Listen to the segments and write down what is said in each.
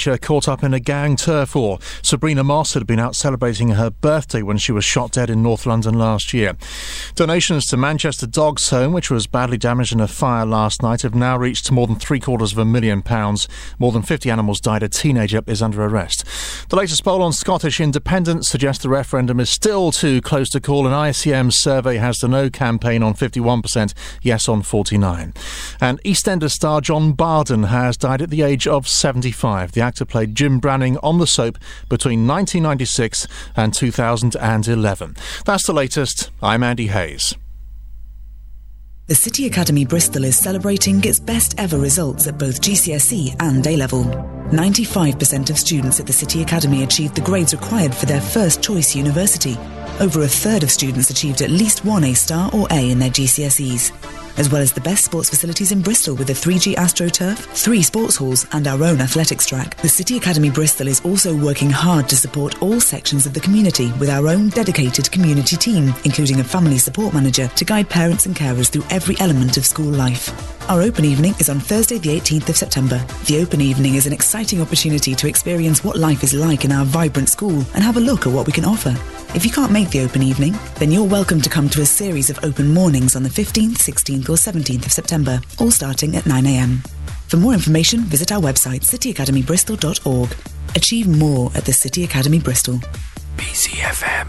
teacher caught up in a gang turf war. Sabrina Moss had been out celebrating her birthday when she was shot dead in North London last year. Donations to Manchester Dogs Home, which was badly damaged in a fire last night, have now reached more than £750,000. More than 50 animals died. A teenager is under arrest. The latest poll on Scottish independence suggests the referendum is still too close to call. An ICM survey has the no campaign on 51%, yes on 49%. And EastEnders star John Barden has died at the age of 75. The actor played Jim Branning on the soap between 1996 and 2011. That's the latest. I'm Andy Hayes. The City Academy Bristol is celebrating its best ever results at both GCSE and A-Level. 95% of students at the City Academy achieved the grades required for their first choice university. Over a third of students achieved at least one A-star or A in their GCSEs. As well as the best sports facilities in Bristol with the 3G AstroTurf, 3 sports halls and our own athletics track. The City Academy Bristol is also working hard to support all sections of the community with our own dedicated community team, including a family support manager to guide parents and carers through every element of school life. Our open evening is on Thursday the 18th of September. The open evening is an exciting opportunity to experience what life is like in our vibrant school and have a look at what we can offer. If you can't make the open evening, then you're welcome to come to a series of open mornings on the 15th, 16th or 17th of September, all starting at 9 a.m. For more information, visit our website cityacademybristol.org. Achieve more at the City Academy Bristol. BCFM.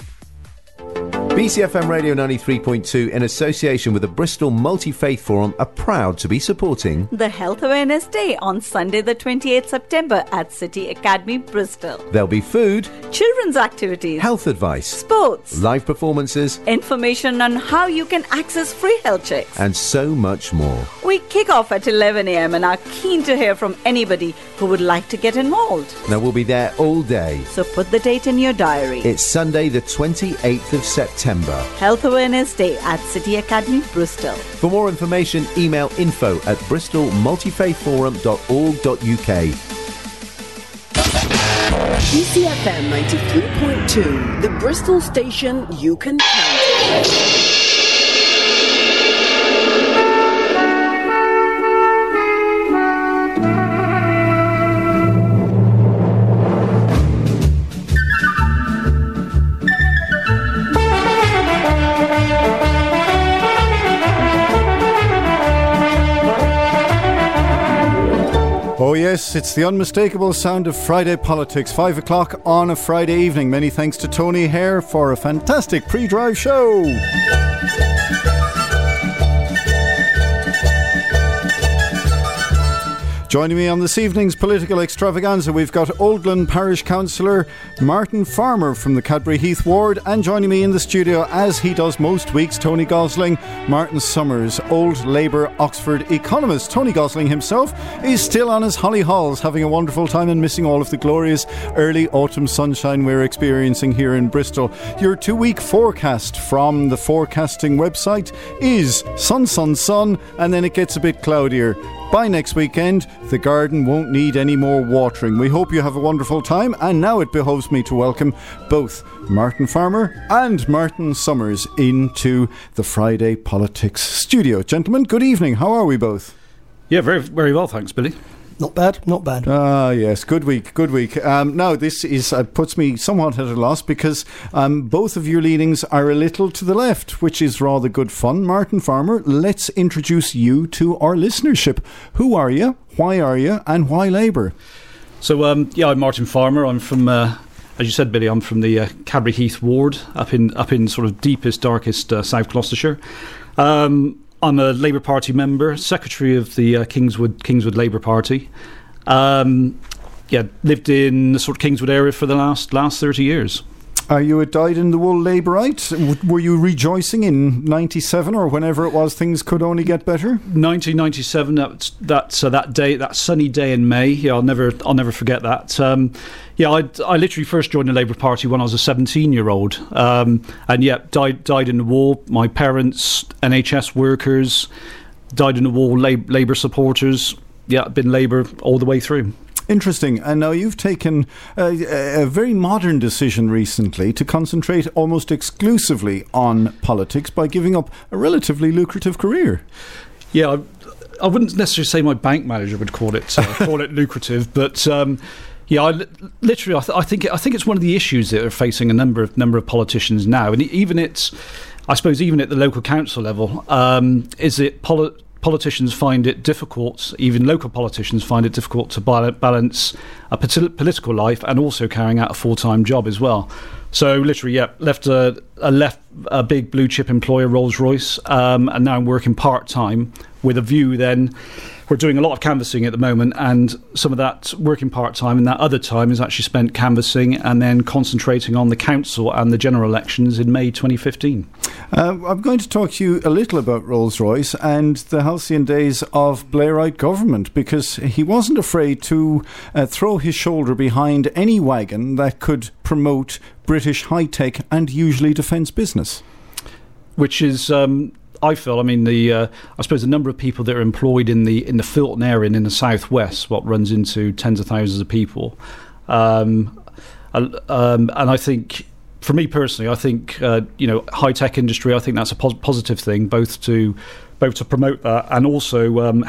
BCFM Radio 93.2 in association with the Bristol Multi-Faith Forum are proud to be supporting the Health Awareness Day on Sunday the 28th September at City Academy Bristol. There'll be food, children's activities, health advice, sports, live performances, information on how you can access free health checks, and so much more. We kick off at 11 a.m. and are keen to hear from anybody who would like to get involved. Now we'll be there all day. So put the date in your diary. It's Sunday the 28th of September. Health Awareness Day at City Academy Bristol. For more information, email info@bristolmultifaithforum.org.uk. BCFM 93.2, the Bristol station you can count on. Oh yes, it's the unmistakable sound of Friday politics, 5 o'clock on a Friday evening. Many thanks to Tony Hare for a fantastic pre-drive show. Joining me on this evening's political extravaganza, we've got Oldland Parish Councillor Martin Farmer from the Cadbury Heath ward, and joining me in the studio, as he does most weeks, Tony Gosling, Martin Summers, old Labour Oxford economist. Tony Gosling himself is still on his holly halls, having a wonderful time and missing all of the glorious early autumn sunshine we're experiencing here in Bristol. Your 2-week forecast from the forecasting website is sun, sun, sun, and then it gets a bit cloudier. By next weekend, the garden won't need any more watering. We hope you have a wonderful time, and now it behoves me to welcome both Martin Farmer and Martin Summers into the Friday Politics studio. Gentlemen, good evening. How are we both? Yeah, very, very well, thanks, Billy. Not bad, not bad. Ah, yes, good week, good week. Now, this is puts me somewhat at a loss because both of your leanings are a little to the left, which is rather good fun. Martin Farmer, let's introduce you to our listenership. Who are you, why are you, and why Labour? So, I'm Martin Farmer. I'm from, as you said, Billy, I'm from the Cadbury Heath ward, up in sort of deepest, darkest South Gloucestershire. I'm a Labour Party member, secretary of the Kingswood Labour Party. Lived in the sort of Kingswood area for the last 30 years. Are you a dyed-in-the-wool Labourite? Were you rejoicing in 97 or whenever it was things could only get better? 1997, that day, that sunny day in May. Yeah, I'll never forget that. I literally first joined the Labour Party when I was a 17-year-old. Died in the wool. My parents, NHS workers, died in the wool, Labour supporters. Yeah, been Labour all the way through. Interesting. And now you've taken a very modern decision recently to concentrate almost exclusively on politics by giving up a relatively lucrative career. Yeah, I wouldn't necessarily say my bank manager would call it lucrative, but. I think it's one of the issues that are facing a number of politicians now, and even at the local council level, is that politicians find it difficult, even local politicians find it difficult to balance a political life and also carrying out a full-time job as well. So literally, left a big blue chip employer, Rolls-Royce, and now I'm working part-time with a view then. We're doing a lot of canvassing at the moment, and some of that working part-time and that other time is actually spent canvassing and then concentrating on the council and the general elections in May 2015. I'm going to talk to you a little about Rolls-Royce and the halcyon days of Blairite government, because he wasn't afraid to throw his shoulder behind any wagon that could promote British high-tech and usually defence business. Which is... I feel. I mean, I suppose the number of people that are employed in the Filton area and in the southwest, what runs into tens of thousands of people, and I think, for me personally, I think high tech industry. I think that's a positive thing, both to promote that and also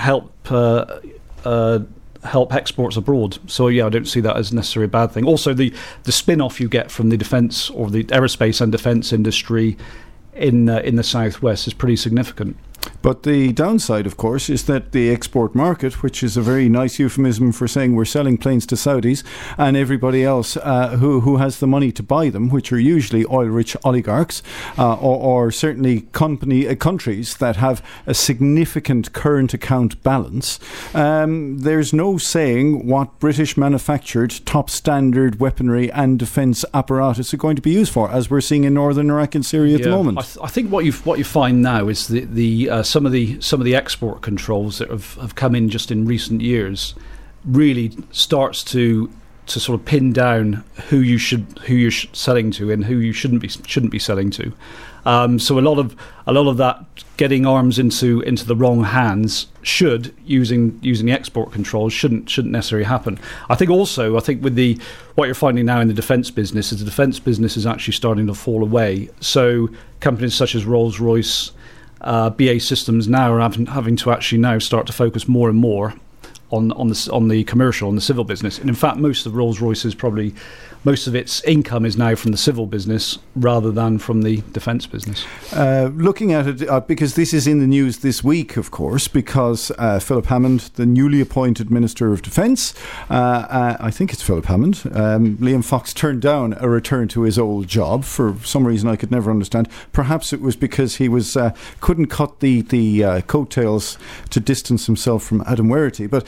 help exports abroad. So I don't see that as necessarily a bad thing. Also, the spin-off you get from the defence or the aerospace and defence industry in the southwest is pretty significant. But the downside, of course, is that the export market, which is a very nice euphemism for saying we're selling planes to Saudis and everybody else who has the money to buy them, which are usually oil-rich oligarchs or certainly countries that have a significant current account balance. There's no saying what British manufactured top standard weaponry and defence apparatus are going to be used for, as we're seeing in northern Iraq and Syria at the moment. I think what you find now is the some of the export controls that have come in just in recent years really starts to sort of pin down who you're selling to and who you shouldn't be selling to. So a lot of that getting arms into the wrong hands using the export controls shouldn't necessarily happen. I think with what you're finding now in the defence business is the defence business is actually starting to fall away. So companies such as Rolls-Royce, BAE Systems now are having to actually now start to focus more and more on the commercial, on the civil business. And in fact, most of Rolls-Royce's most of its income is now from the civil business rather than from the defence business. Looking at it, because this is in the news this week, of course, because Philip Hammond, the newly appointed Minister of Defence, I think it's Philip Hammond, Liam Fox turned down a return to his old job for some reason I could never understand. Perhaps it was because he couldn't cut the coattails to distance himself from Adam Werrity. But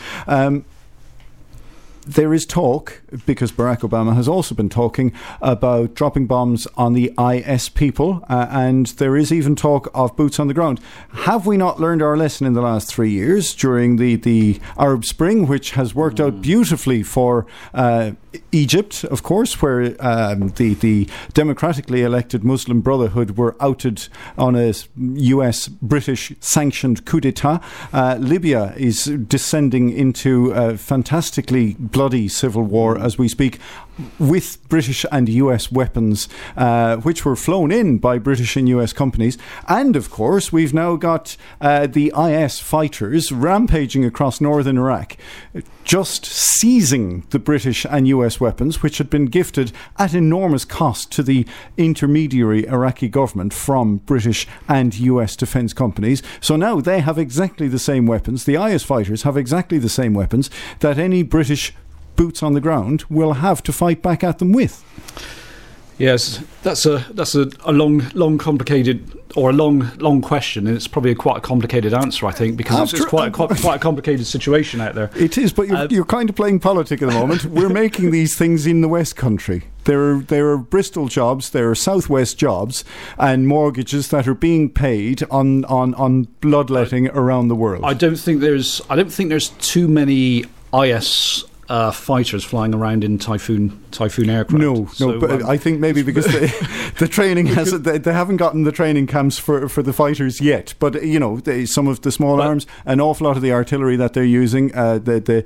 there is talk, because Barack Obama has also been talking about dropping bombs on the IS people, and there is even talk of boots on the ground. Have we not learned our lesson in the last 3 years during the Arab Spring, which has worked out beautifully for Egypt, of course, where the democratically elected Muslim Brotherhood were outed on a US-British sanctioned coup d'etat. Libya is descending into a fantastically bloody civil war as we speak, with British and US weapons, which were flown in by British and US companies. And of course, we've now got the IS fighters rampaging across northern Iraq, just seizing the British and US weapons, which had been gifted at enormous cost to the intermediary Iraqi government from British and US defence companies. So now they have exactly the same weapons. The IS fighters have exactly the same weapons that any British boots on the ground will have to fight back at them with. Yes, that's a long complicated, or a long question, and it's probably quite a complicated answer, I think, because it's quite a complicated situation out there. It is, but you're kind of playing politics at the moment. We're making these things in the West Country. There are Bristol jobs, there are Southwest jobs, and mortgages that are being paid on bloodletting around the world. I don't think there's too many IS fighters flying around in Typhoon aircraft. No, but I think maybe because the training they haven't gotten the training camps for the fighters yet. But some of the small arms, an awful lot of the artillery that they're using, the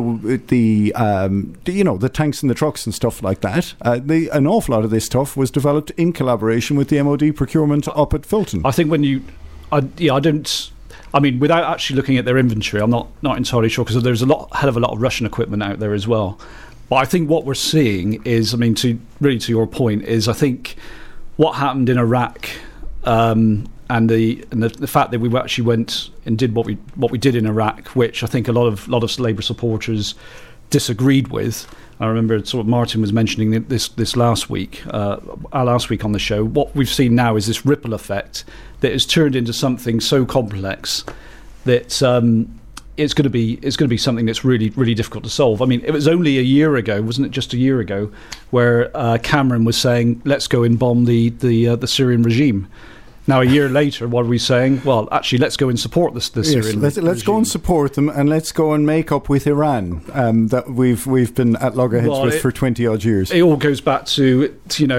tanks and the trucks and stuff like that. An awful lot of this stuff was developed in collaboration with the MOD procurement up at Filton. I think when you, I mean, without actually looking at their inventory, I'm not entirely sure, because there's hell of a lot of Russian equipment out there as well. But I think what we're seeing is, I mean, to your point, is I think what happened in Iraq, and the fact that we actually went and did what we did in Iraq, which I think a lot of Labour supporters disagreed with. I remember sort of Martin was mentioning this last week on the show. What we've seen now is this ripple effect that has turned into something so complex that it's going to be something that's really, really difficult to solve. I mean, it was only a year ago, wasn't it? Just a year ago, where Cameron was saying, "Let's go and bomb the Syrian regime." Now, a year later, what are we saying? Well, actually, let's go and support the Syrian regime. Let's go and support them, and let's go and make up with Iran that we've been at loggerheads with for 20-odd years. It all goes back to,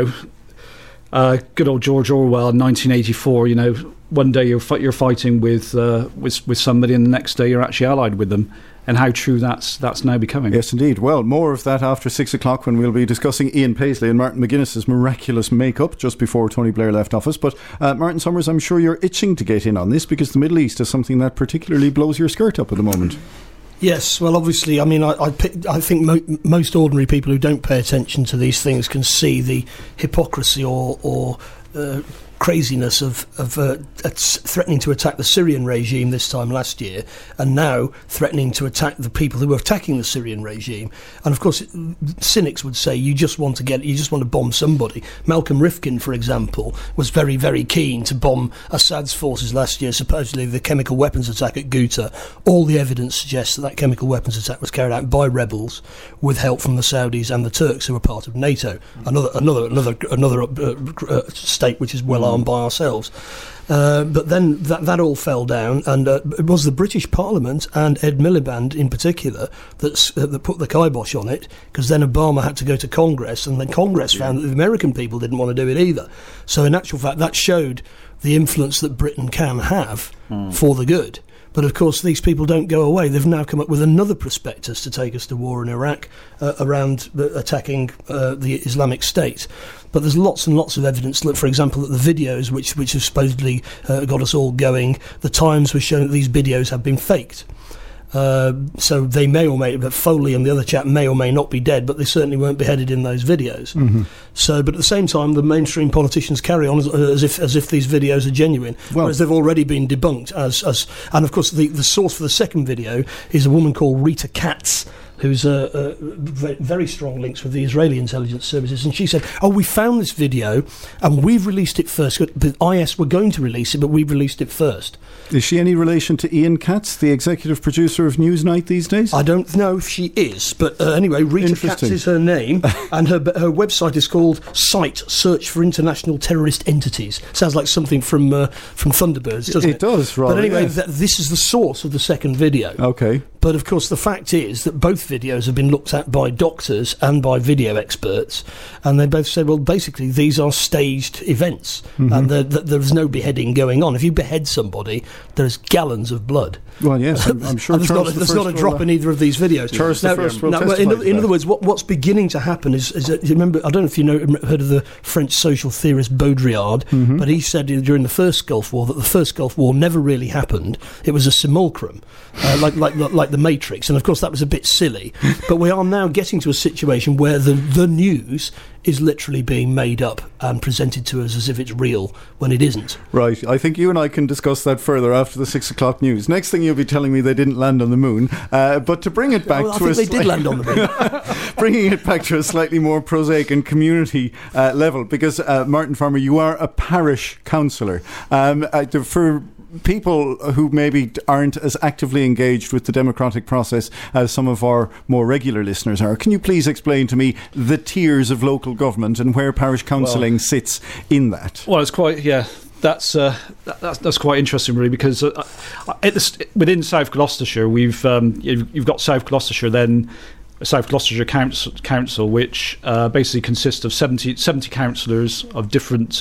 good old George Orwell in 1984. One day you're fighting with somebody, and the next day you're actually allied with them. And how true that's now becoming. Yes, indeed. Well, more of that after 6 o'clock, when we'll be discussing Ian Paisley and Martin McGuinness's miraculous make-up just before Tony Blair left office. But Martin Summers, I'm sure you're itching to get in on this, because the Middle East is something that particularly blows your skirt up at the moment. Yes, well, obviously, I mean, I think most ordinary people who don't pay attention to these things can see the hypocrisy or craziness of threatening to attack the Syrian regime this time last year, and now threatening to attack the people who are attacking the Syrian regime. And of course, cynics would say you just want to bomb somebody. Malcolm Rifkin, for example, was very, very keen to bomb Assad's forces last year, supposedly the chemical weapons attack at Ghouta. All the evidence suggests that chemical weapons attack was carried out by rebels with help from the Saudis and the Turks, who are part of NATO, another state which is well armed by ourselves. But then that all fell down, and it was the British Parliament and Ed Miliband in particular that put the kibosh on it, because then Obama had to go to Congress, and then Congress found that the American people didn't want to do it either. So in actual fact, that showed the influence that Britain can have for the good. But of course, these people don't go away. They've now come up with another prospectus to take us to war in Iraq around attacking the Islamic State. But there's lots and lots of evidence, for example, that the videos which have supposedly got us all going, the Times was showing that these videos have been faked. So they may or may, but Foley and the other chap may or may not be dead, but they certainly weren't beheaded in those videos. Mm-hmm. So, but at the same time, the mainstream politicians carry on as if these videos are genuine, whereas they've already been debunked. And of course, the source for the second video is a woman called Rita Katz, who's very strong links with the Israeli intelligence services, and she said, we found this video and we've released it first. The IS were going to release it, but we released it first. Is she any relation to Ian Katz, the executive producer of Newsnight these days? I don't know if she is, but anyway, Rita Katz is her name, and her website is called Site Search for International Terrorist Entities. Sounds like something from Thunderbirds, doesn't it? It does, right. But anyway, this is the source of the second video. Okay. But of course, the fact is that both videos have been looked at by doctors and by video experts, and they both said, well, basically, these are staged events, and there's no beheading going on. If you behead somebody, there's gallons of blood. Well, yes, I'm sure. There's not a drop in either of these videos. Charles the First will testify in other words, what's beginning to happen is that, you remember, I don't know if you heard of the French social theorist Baudrillard, but he said during the First Gulf War that the First Gulf War never really happened. It was a simulacrum, like the Matrix, and of course that was a bit silly. But we are now getting to a situation where the news is literally being made up and presented to us as if it's real when it isn't. Right. I think you and I can discuss that further after the 6 o'clock news. Next thing you'll be telling me they didn't land on the moon. But to bring it back they did land on the moon. Bringing it back to a slightly more prosaic and community level, because Martin Farmer, you are a parish councillor. For people who maybe aren't as actively engaged with the democratic process as some of our more regular listeners are, can you please explain to me the tiers of local government and where parish counselling sits in that? Well, it's quite, that's quite interesting, really, because within South Gloucestershire, you've got South Gloucestershire, then South Gloucestershire Council, which basically consists of 70 councillors of different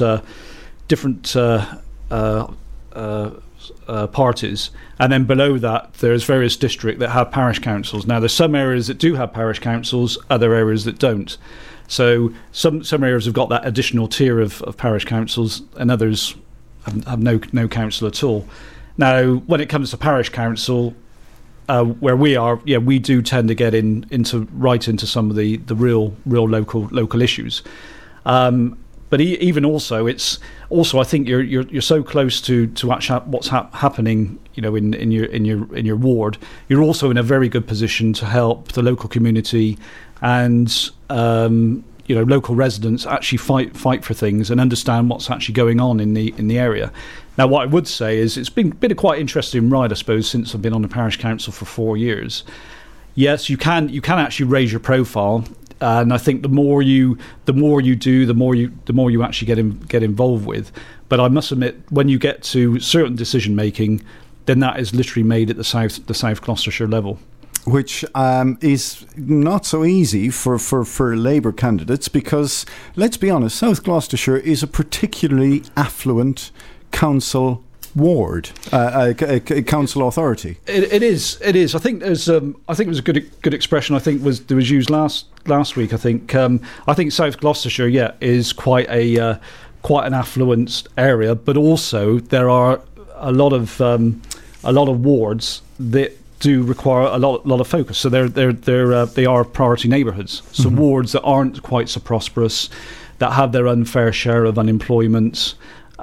parties, and then below that there's various districts that have parish councils. Now, there's some areas that do have parish councils, other areas that don't. So some areas have got that additional tier of parish councils, and others have no council at all. Now, when it comes to parish council, where we are, we do tend to get into some of the real local issues. But even also, it's also, I think you're so close to actually what's happening, in your ward. You're also in a very good position to help the local community and local residents actually fight for things and understand what's actually going on in the area. Now, what I would say is it's been a quite interesting ride, I suppose, since I've been on the parish council for 4 years. Yes, you can actually raise your profile. And I think the more you do, the more you actually get involved with. But I must admit, when you get to certain decision making, then that is literally made at the South Gloucestershire level, which is not so easy for Labour candidates, because let's be honest, South Gloucestershire is a particularly affluent council ward, council authority. It is. I think there's. I think it was a good expression. I think there was used last week. I think South Gloucestershire, is quite an affluent area, but also there are a lot of wards that do require a lot of focus. So they are priority neighbourhoods. So wards that aren't quite so prosperous, that have their unfair share of unemployment.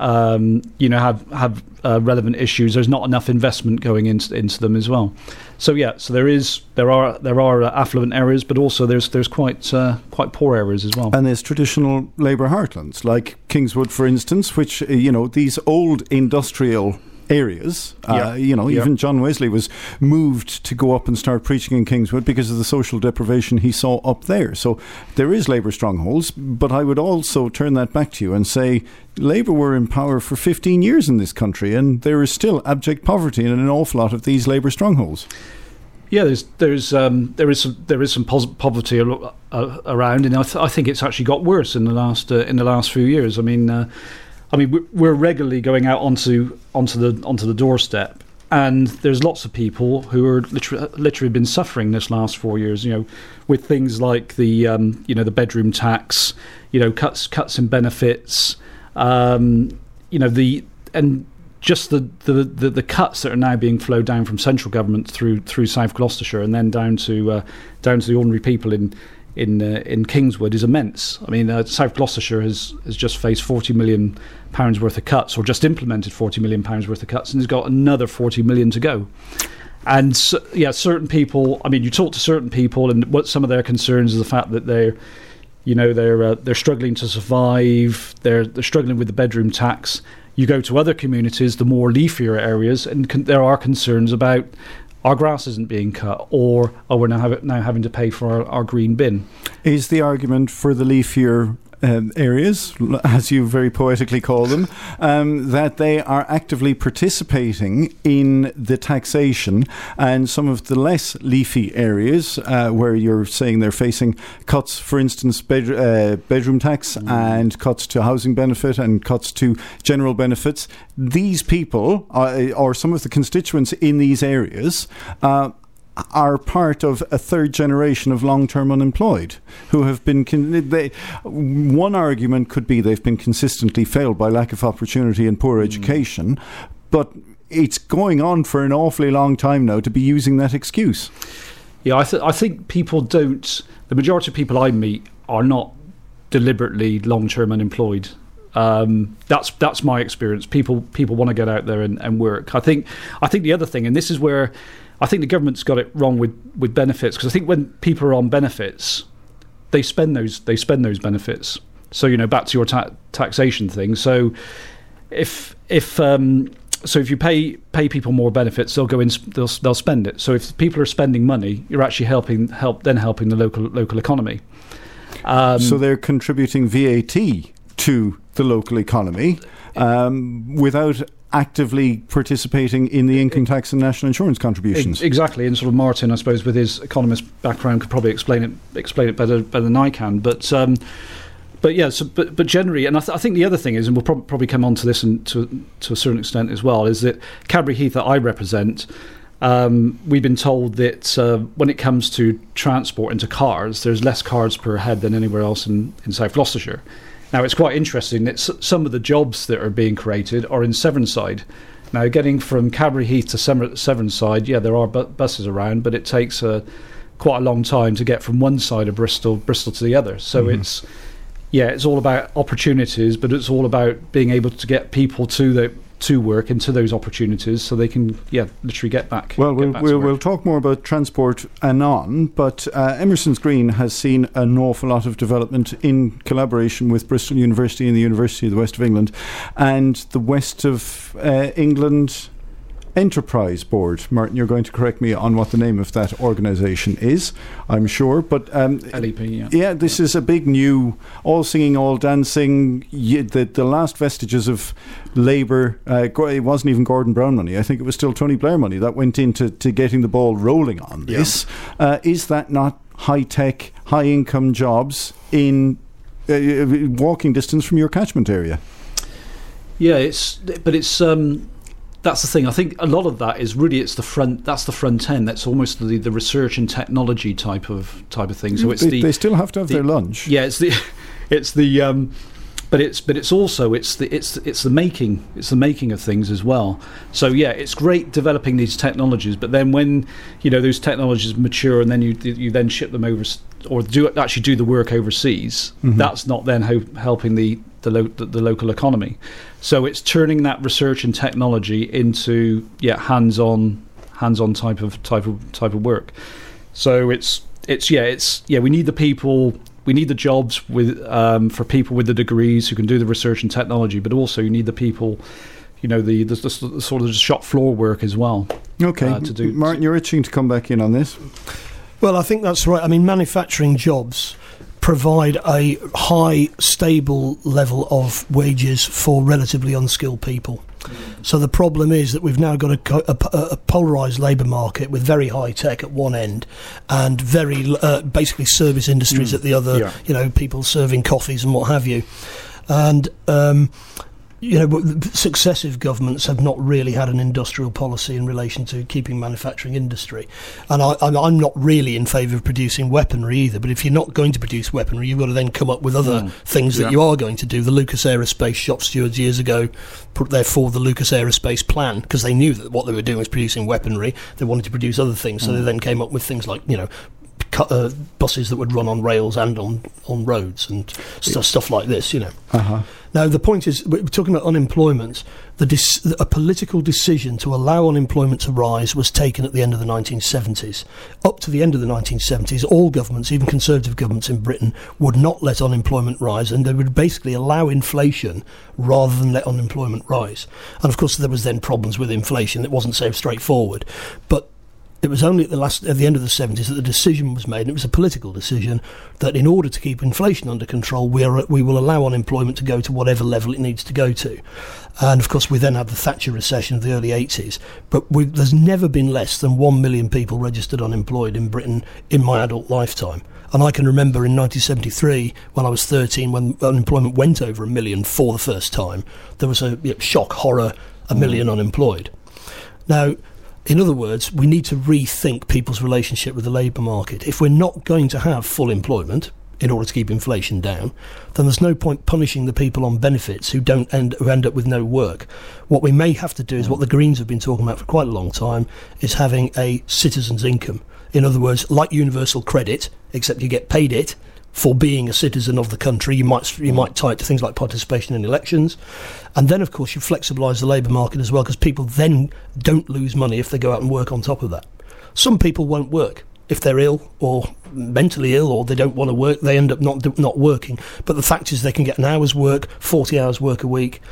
Have relevant issues. There's not enough investment going into them as well. So there are affluent areas, but also there's quite poor areas as well. And there's traditional Labour heartlands like Kingswood, for instance, which these old industrial areas. Even John Wesley was moved to go up and start preaching in Kingswood because of the social deprivation he saw up there. So there is Labour strongholds, but I would also turn that back to you and say Labour were in power for 15 years in this country, and there is still abject poverty in an awful lot of these Labour strongholds. Yeah, there is some poverty around, and I think it's actually got worse in the last few years. I mean, we're regularly going out onto the doorstep, and there's lots of people who are literally been suffering this last 4 years. With things like the bedroom tax, cuts in benefits, just the cuts that are now being flowed down from central government through South Gloucestershire and then down to the ordinary people in Kingswood is immense. I mean, South Gloucestershire has just faced £40 million worth of cuts, or just implemented £40 million worth of cuts, and has got another 40 million to go. And certain people. I mean, you talk to certain people, and what some of their concerns is the fact that they're struggling to survive. They're struggling with the bedroom tax. You go to other communities, the more leafier areas, and there are concerns about our grass isn't being cut, or we're now having to pay for our green bin. Is the argument for the leafier areas, as you very poetically call them, that they are actively participating in the taxation, and some of the less leafy areas where you're saying they're facing cuts, for instance, bedroom tax and cuts to housing benefit and cuts to general benefits, these people or some of the constituents in these areas are part of a third generation of long-term unemployed who have been one argument could be they've been consistently failed by lack of opportunity and poor education, but it's going on for an awfully long time now to be using that excuse. Yeah, I think people don't. The majority of people I meet are not deliberately long-term unemployed. That's my experience. People want to get out there and work. I think the other thing, and this is where I think the government's got it wrong with benefits, because I think when people are on benefits, they spend those benefits. So back to your taxation thing. So if you pay people more benefits, they'll go in, they'll spend it. So if people are spending money, you're actually helping the local economy. So they're contributing VAT to the local economy without actively participating in the income tax and national insurance contributions. Exactly, and sort of Martin, I suppose, with his economist background, could probably explain it better than I can. But generally, and I think the other thing is, and we'll probably come on to this to a certain extent as well, is that Cadbury Heath that I represent, we've been told that when it comes to transport into cars, there's less cars per head than anywhere else in South Gloucestershire. Now, it's quite interesting that some of the jobs that are being created are in Severnside. Now, getting from Cadbury Heath to Severn-side, there are buses around, but it takes quite a long time to get from one side of Bristol to the other. So it's all about opportunities, but it's all about being able to get people to work into those opportunities, so they can literally get back. Well, we'll talk more about transport anon, but Emerson's Green has seen an awful lot of development in collaboration with Bristol University and the University of the West of England and the West of England Enterprise Board. Martin, you're going to correct me on what the name of that organisation is, I'm sure, but LEP, this is a big new, all singing, all dancing, the last vestiges of Labour. It wasn't even Gordon Brown money, I think it was still Tony Blair money that went into getting the ball rolling on this. Is that not high-tech, high-income jobs in walking distance from your catchment area? That's the thing. I think a lot of that is really it's the front end. That's almost the research and technology type of thing. So they still have to have their lunch. Yeah, it's also the making of things as well. So it's great developing these technologies, but then when those technologies mature and then you then ship them over or do the work overseas, that's not then helping the local economy. So it's turning that research and technology into hands-on type of work. So we need the people. We need the jobs for people with the degrees who can do the research and technology, but also you need the people, the sort of shop floor work as well. Okay, Martin, you're itching to come back in on this. Well, I think that's right. I mean, manufacturing jobs provide a high, stable level of wages for relatively unskilled people. So the problem is that we've now got a polarised labour market with very high tech at one end and very basically service industries at the other. People serving coffees and what have you, and successive governments have not really had an industrial policy in relation to keeping manufacturing industry. And I'm not really in favour of producing weaponry either, but if you're not going to produce weaponry, you've got to then come up with other things that you are going to do. The Lucas Aerospace shop stewards years ago put therefore the Lucas Aerospace plan, because they knew that what they were doing was producing weaponry. They wanted to produce other things, so they then came up with things like, buses that would run on rails and on roads and stuff like this, Now, the point is, we're talking about unemployment. A political decision to allow unemployment to rise was taken at the end of the 1970s. Up to the end of the 1970s, all governments, even Conservative governments in Britain, would not let unemployment rise, and they would basically allow inflation rather than let unemployment rise. And, of course, there was then problems with inflation. It wasn't so straightforward. But it was only at the end of the 70s that the decision was made, and it was a political decision, that in order to keep inflation under control, we will allow unemployment to go to whatever level it needs to go to. And, of course, we then had the Thatcher recession of the early 80s. But there's never been less than 1 million people registered unemployed in Britain in my adult lifetime. And I can remember in 1973, when I was 13, when unemployment went over 1 million for the first time, there was a shock, horror, 1 million unemployed. Now, in other words, we need to rethink people's relationship with the labour market. If we're not going to have full employment in order to keep inflation down, then there's no point punishing the people on benefits who end up with no work. What we may have to do is what the Greens have been talking about for quite a long time, is having a citizen's income. In other words, like universal credit, except you get paid it for being a citizen of the country. You might tie it to things like participation in elections. And then, of course, you flexibilise the labour market as well, because people then don't lose money if they go out and work on top of that. Some people won't work. If they're ill or mentally ill or they don't want to work, they end up not working. But the fact is they can get an hour's work, 40 hours work a week.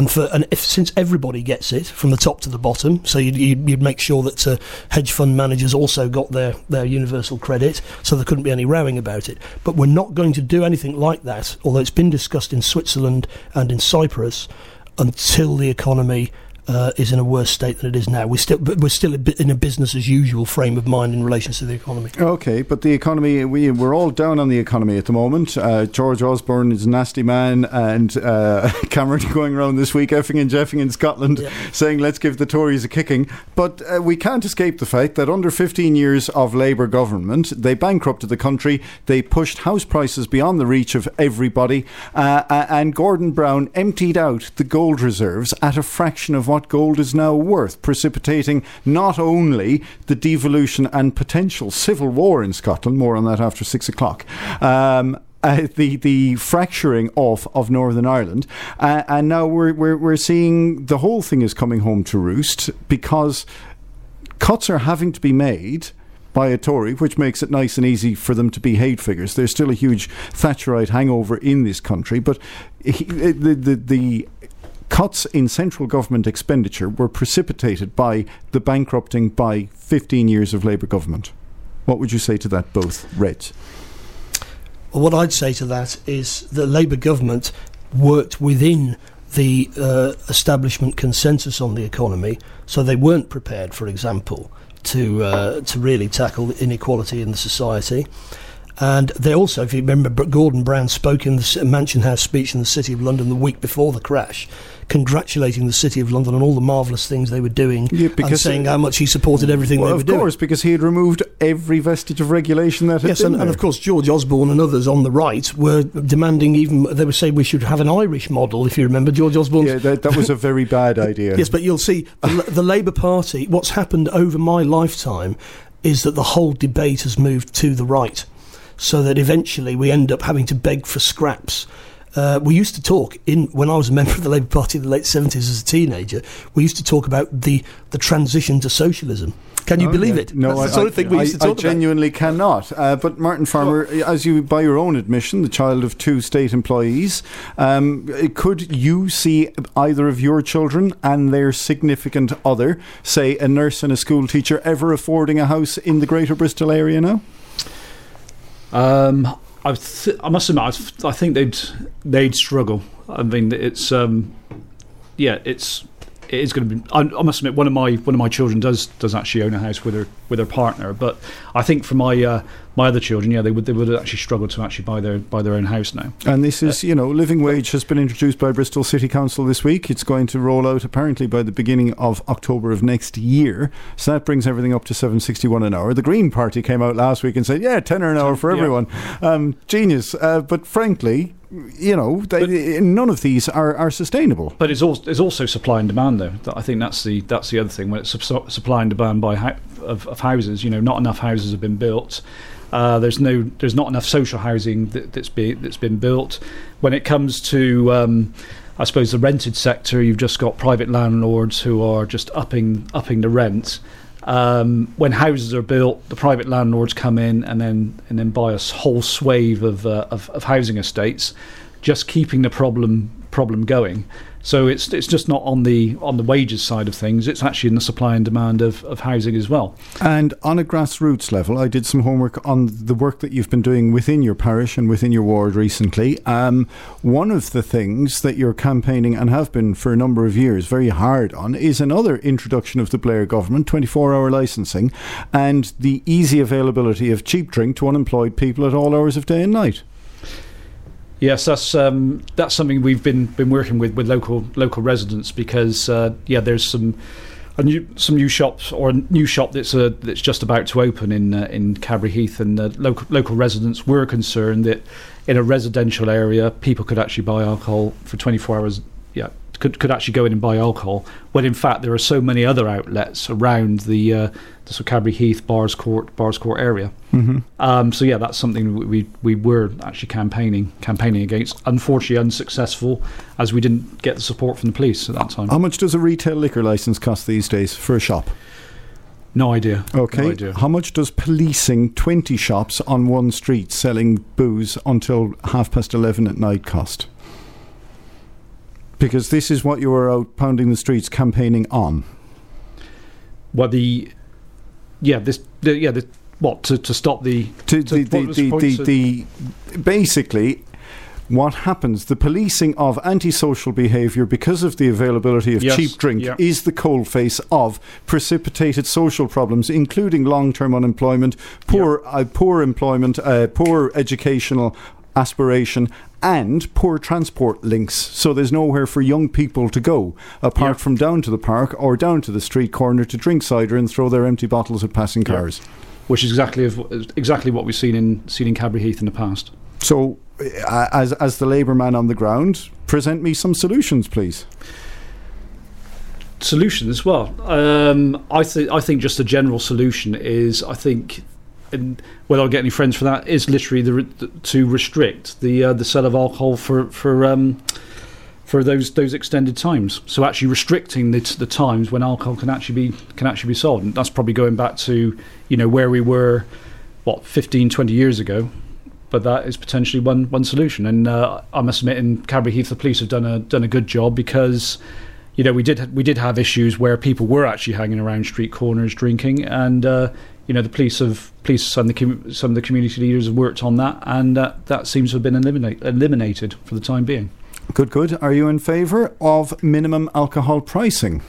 Since everybody gets it from the top to the bottom, so you'd make sure that hedge fund managers also got their universal credit, so there couldn't be any rowing about it. But we're not going to do anything like that, although it's been discussed in Switzerland and in Cyprus, until the economy is in a worse state than it is now. We're still in a business as usual frame of mind in relation to the economy. Okay, but the economy, we're all down on the economy at the moment. George Osborne is a nasty man, and Cameron going around this week effing and jeffing in Scotland saying let's give the Tories a kicking. But we can't escape the fact that under 15 years of Labour government, they bankrupted the country, they pushed house prices beyond the reach of everybody, and Gordon Brown emptied out the gold reserves at a fraction of what gold is now worth, precipitating not only the devolution and potential civil war in Scotland, more on that after 6 o'clock, the fracturing of Northern Ireland, and now we're seeing the whole thing is coming home to roost because cuts are having to be made by a Tory, which makes it nice and easy for them to be hate figures. There's still a huge Thatcherite hangover in this country, but the cuts in central government expenditure were precipitated by the bankrupting by 15 years of Labour government. What would you say to that, both Reds? Well, what I'd say to that is the Labour government worked within the establishment consensus on the economy, so they weren't prepared, for example, to really tackle inequality in the society. And they also, if you remember, Gordon Brown spoke in the Mansion House speech in the City of London the week before the crash, congratulating the City of London on all the marvellous things they were doing, and saying how much he supported everything they were doing. Of course, because he had removed every vestige of regulation that had been there. And of course George Osborne and others on the right were demanding they were saying we should have an Irish model, if you remember. George Osborne... Yeah, that was a very bad idea. Yes, but you'll see, the Labour Party, what's happened over my lifetime is that the whole debate has moved to the right, so that eventually we end up having to beg for scraps. We used to talk, when I was a member of the Labour Party in the late 70s as a teenager, we used to talk about the transition to socialism. Can you believe it? No, that's the sort of thing we used to talk about. I genuinely cannot. But Martin Farmer, as you, by your own admission, the child of 2 state employees, could you see either of your children and their significant other, say a nurse and a school teacher, ever affording a house in the Greater Bristol area now? I must admit, I think they'd struggle. I mean, it is going to be. I must admit, one of my children does actually own a house with her partner. But I think for my other children, they would actually struggle to actually buy their own house now. And this is, living wage has been introduced by Bristol City Council this week. It's going to roll out apparently by the beginning of October of next year. So that brings everything up to $7.61 an hour. The Green Party came out last week and said, tenner an hour for everyone. Genius. But frankly, none of these are sustainable. But it's also supply and demand, though. I think that's the other thing. When it's supply and demand of houses, not enough houses have been built. There's not enough social housing that's been built. When it comes to I suppose the rented sector, you've just got private landlords who are just upping the rent. When houses are built, the private landlords come in and then buy a whole swathe of housing estates, just keeping the problem going. So it's just not on the wages side of things. It's actually in the supply and demand of housing as well. And on a grassroots level, I did some homework on the work that you've been doing within your parish and within your ward recently. One of the things that you're campaigning and have been for a number of years very hard on is another introduction of the Blair government, 24-hour licensing, and the easy availability of cheap drink to unemployed people at all hours of day and night. Yes, that's something we've been working with local residents because there's some new shops or a new shop that's just about to open in Cadbury Heath, and local residents were concerned that in a residential area people could actually buy alcohol for 24 hours. Could actually go in and buy alcohol, when in fact there are so many other outlets around the sort of Cadbury Heath, Bars Court area. Mm-hmm. So that's something we were actually campaigning against. Unfortunately, unsuccessful, as we didn't get the support from the police at that time. How much does a retail liquor licence cost these days for a shop? No idea. Okay. No idea. How much does policing 20 shops on one street selling booze until 11:30 at night cost? Because this is what you were out pounding the streets campaigning on. Well, to stop basically what happens, the policing of antisocial behaviour because of the availability of cheap drink is the coalface of precipitated social problems, including long-term unemployment, poor employment, poor educational aspiration, and poor transport links. So there's nowhere for young people to go apart from down to the park or down to the street corner to drink cider and throw their empty bottles at passing cars. Which is exactly what we've seen in Cadbury Heath in the past. So as the Labour man on the ground, present me some solutions, please. Solutions. Well, I think just a general solution is, I think, and whether I'll get any friends for that, is literally to restrict the sale of alcohol for those extended times. So actually restricting the times when alcohol can actually be sold. And that's probably going back to, where we were, 15, 20 years ago. But that is potentially one solution. And I must admit, in Cadbury Heath, the police have done a good job, because we did have issues where people were actually hanging around street corners drinking, and the police and some of the community leaders have worked on that, and that seems to have been eliminated for the time being. Good. Are you in favour of minimum alcohol pricing?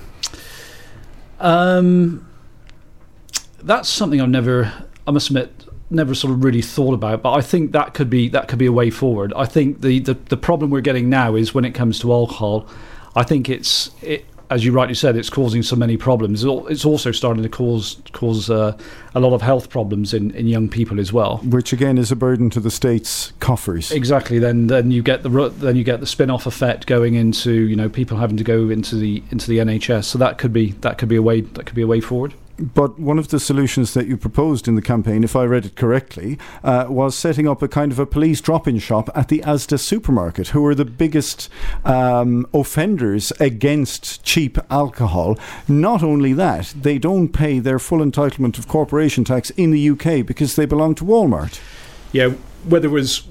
That's something I must admit, never sort of really thought about, but I think that could be a way forward. I think the problem we're getting now is, when it comes to alcohol, I think it, as you rightly said, it's causing so many problems. It's also starting to cause a lot of health problems in young people as well, which again is a burden to the state's coffers. Exactly. Then you get the spin-off effect going into people having to go into the NHS. So that could be a way forward. But one of the solutions that you proposed in the campaign, if I read it correctly, was setting up a kind of a police drop-in shop at the Asda supermarket, who are the biggest offenders against cheap alcohol. Not only that, they don't pay their full entitlement of corporation tax in the UK because they belong to Walmart. Yeah, whether it was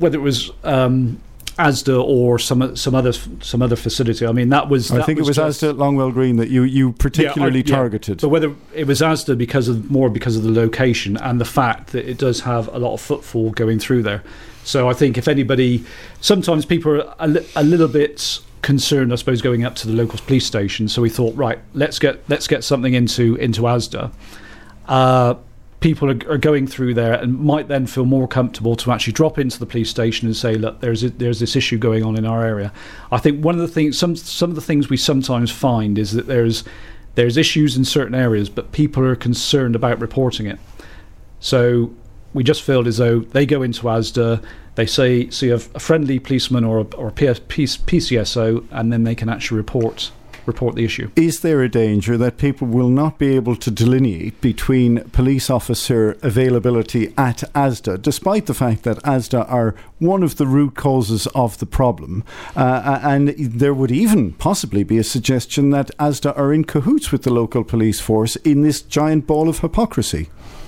Asda or some other facility. I mean, I think it was Asda at Longwell Green that you particularly targeted. But whether it was Asda because of the location and the fact that it does have a lot of footfall going through there. So I think if anybody, sometimes people are a little bit concerned, I suppose, going up to the local police station. So we thought, right, let's get something into Asda. People are going through there and might then feel more comfortable to actually drop into the police station and say, look, there's this issue going on in our area. I think one of the things, some of the things we sometimes find is that there's issues in certain areas, but people are concerned about reporting it. So we just feel as though they go into Asda, they see a friendly policeman or a PCSO, and then they can actually report the issue. Is there a danger that people will not be able to delineate between police officer availability at Asda, despite the fact that Asda are one of the root causes of the problem? And there would even possibly be a suggestion that Asda are in cahoots with the local police force in this giant ball of hypocrisy.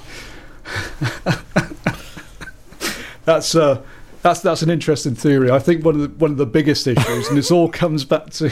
That's an interesting theory. I think one of the biggest issues, and this all comes back to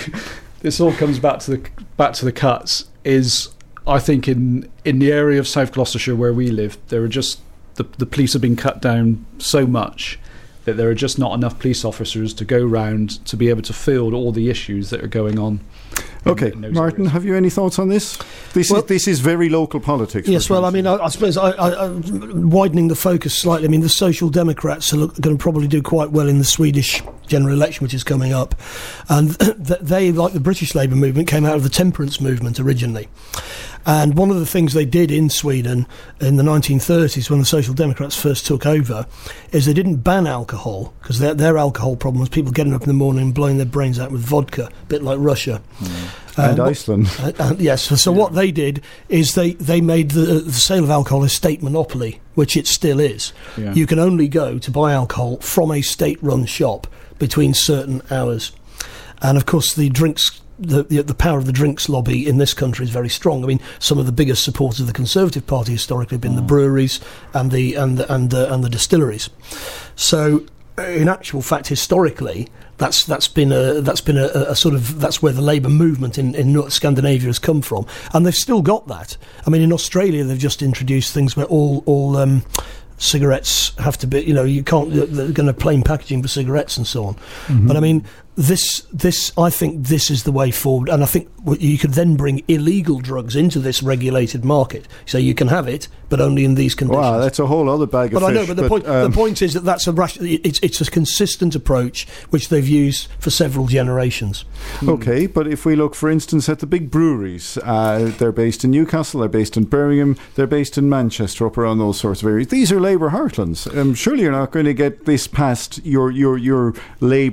the cuts, is I think in the area of South Gloucestershire where we live, there are just the police have been cut down so much that there are just not enough police officers to go round to be able to field all the issues that are going on. Okay, Martin, have you any thoughts on this? This is very local politics. Yes, well, I mean, I suppose widening the focus slightly, I mean, the Social Democrats are going to probably do quite well in the Swedish general election, which is coming up. And they, like the British Labour movement, came out of the temperance movement originally. And one of the things they did in Sweden in the 1930s, when the Social Democrats first took over, is they didn't ban alcohol, because their alcohol problem was people getting up in the morning and blowing their brains out with vodka, a bit like Russia. And Iceland. Yes. So what they did is they made the sale of alcohol a state monopoly, which it still is. Yeah. You can only go to buy alcohol from a state-run shop between certain hours. And, of course, the power of the drinks lobby in this country is very strong. I mean, some of the biggest supporters of the Conservative Party historically have been the breweries and the distilleries. So, in actual fact, historically, that's been a sort of, that's where the Labour movement in North Scandinavia has come from, and they've still got that. I mean, in Australia, they've just introduced things where all cigarettes have to be, you can't, they're going to plain packaging for cigarettes and so on. Mm-hmm. But I mean, this I think this is the way forward, and I think you could then bring illegal drugs into this regulated market. So you can have it, but only in these conditions. Wow, that's a whole other bag of fish. I know, but the point is that it's a consistent approach which they've used for several generations. Okay, but if we look, for instance, at the big breweries, they're based in Newcastle, they're based in Birmingham, they're based in Manchester, up around those sorts of areas. These are Labour heartlands. Surely you're not going to get this past your Labour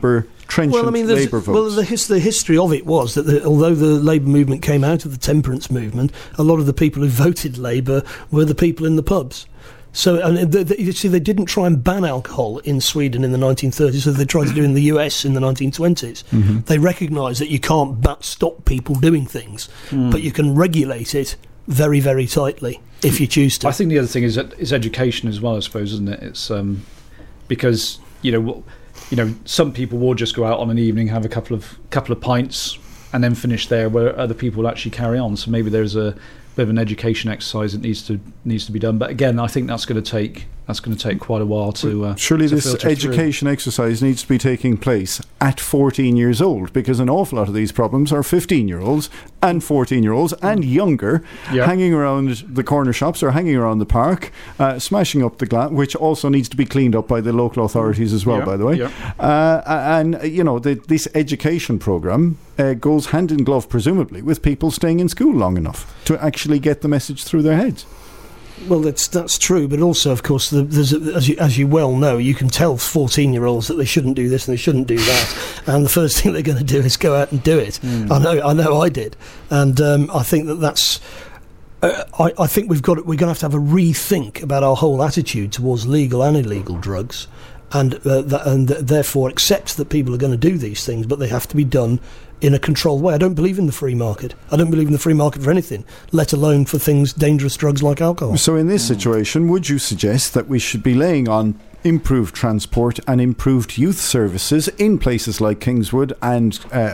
trenchant Labour votes. Well, the history of it was that although the Labour movement came out of the temperance movement, a lot of the people who voted Labour were the people in the pubs. So, and you see, they didn't try and ban alcohol in Sweden in the 1930s, as they tried to do in the US in the 1920s. Mm-hmm. They recognised that you can't stop people doing things, but you can regulate it very, very tightly if you choose to. I think the other thing is education as well, I suppose, isn't it? It's because some people will just go out on an evening, have a couple of pints, and then finish there, where other people will actually carry on. So maybe there's a bit of an education exercise that needs to be done. But again, I think that's going to take quite a while to. Surely this education exercise needs to be taking place at 14 years old, because an awful lot of these problems are 15-year-olds and 14-year-olds and younger, hanging around the corner shops or hanging around the park, smashing up the glass, which also needs to be cleaned up by the local authorities as well, by the way. And this education programme goes hand in glove, presumably, with people staying in school long enough to actually get the message through their heads. Well, that's true, but also, of course, there's as you well know, you can tell 14-year-olds that they shouldn't do this and they shouldn't do that, and the first thing they're going to do is go out and do it. I know I did, and I think that's. I think we're going to have a rethink about our whole attitude towards legal and illegal drugs, and therefore accept that people are going to do these things, but they have to be done in a controlled way. I don't believe in the free market. I don't believe in the free market for anything, let alone for dangerous drugs like alcohol. So in this situation, would you suggest that we should be laying on improved transport and improved youth services in places like Kingswood and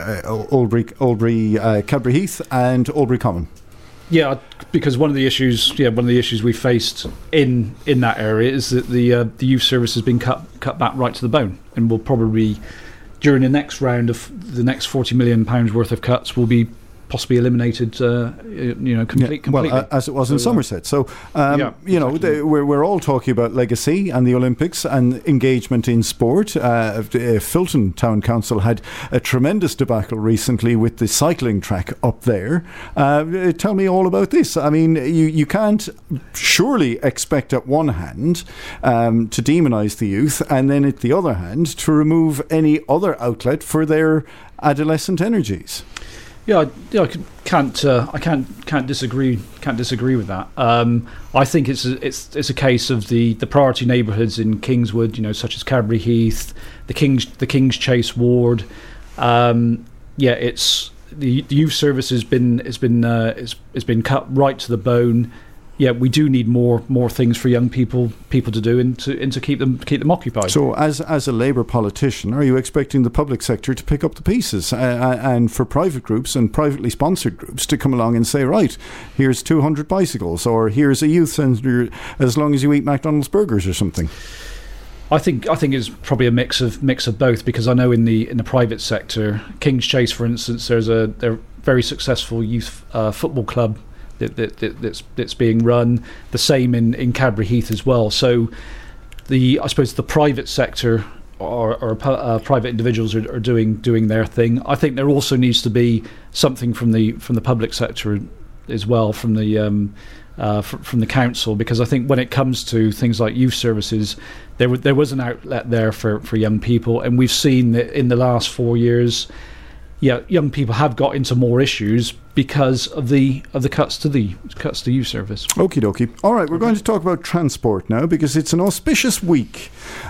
Cadbury Heath and Albury Common? Yeah, because one of the issues we faced in that area is that the youth service has been cut back right to the bone, and will probably, during the next round of the next £40 million worth of cuts, will be possibly eliminated, completely. Well, as it was in Somerset. So, exactly. We're all talking about legacy and the Olympics and engagement in sport. Filton Town Council had a tremendous debacle recently with the cycling track up there. Tell me all about this. I mean, you can't surely expect at one hand to demonise the youth, and then at the other hand to remove any other outlet for their adolescent energies. I can't disagree with that. I think it's a case of the priority neighbourhoods in Kingswood, such as Cadbury Heath, the King's Chase ward. It's the youth service has been cut right to the bone. Yeah, we do need more things for young people to do and to keep them occupied. So, as a Labour politician, are you expecting the public sector to pick up the pieces and for private groups and privately sponsored groups to come along and say, right, here's 200 bicycles, or here's a youth centre as long as you eat McDonald's burgers or something? I think it's probably a mix of both, because I know in the private sector, King's Chase, for instance, they're a very successful youth football club that's being run. The same in Cadbury Heath as well. So I suppose the private sector or private individuals are doing their thing. I think there also needs to be something from the public sector as well, from the council, because I think when it comes to things like youth services, there was an outlet there for young people, and we've seen that in the last 4 years. Yeah, young people have got into more issues because of the cuts to youth service. Okie dokie. All right, we're going to talk about transport now, because it's an auspicious week.